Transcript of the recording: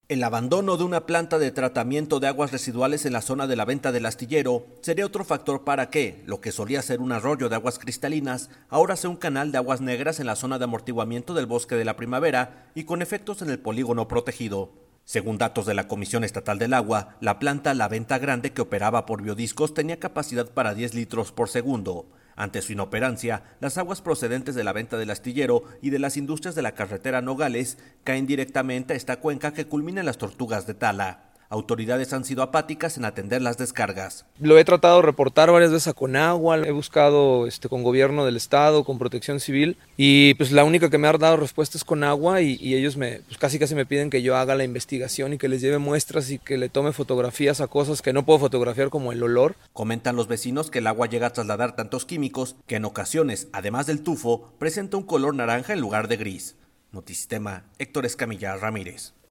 El abandono de una planta de tratamiento de aguas residuales en la zona de la Venta del Astillero sería otro factor para que, lo que solía ser un arroyo de aguas cristalinas, ahora sea un canal de aguas negras en la zona de amortiguamiento del Bosque de la Primavera y con efectos en el polígono protegido. Según datos de la Comisión Estatal del Agua, la planta La Venta Grande, que operaba por biodiscos, tenía capacidad para 10 litros por segundo. Ante su inoperancia, las aguas procedentes de la Venta del Astillero y de las industrias de la carretera Nogales caen directamente a esta cuenca que culmina en las Tortugas de Tala. Autoridades han sido apáticas en atender las descargas. Lo he tratado de reportar varias veces a Conagua, he buscado con gobierno del estado, con Protección Civil, y pues la única que me ha dado respuesta es Conagua y ellos casi me piden que yo haga la investigación y que les lleve muestras y que le tome fotografías a cosas que no puedo fotografiar, como el olor. Comentan los vecinos que el agua llega a trasladar tantos químicos que en ocasiones, además del tufo, presenta un color naranja en lugar de gris. Notisistema, Héctor Escamilla Ramírez.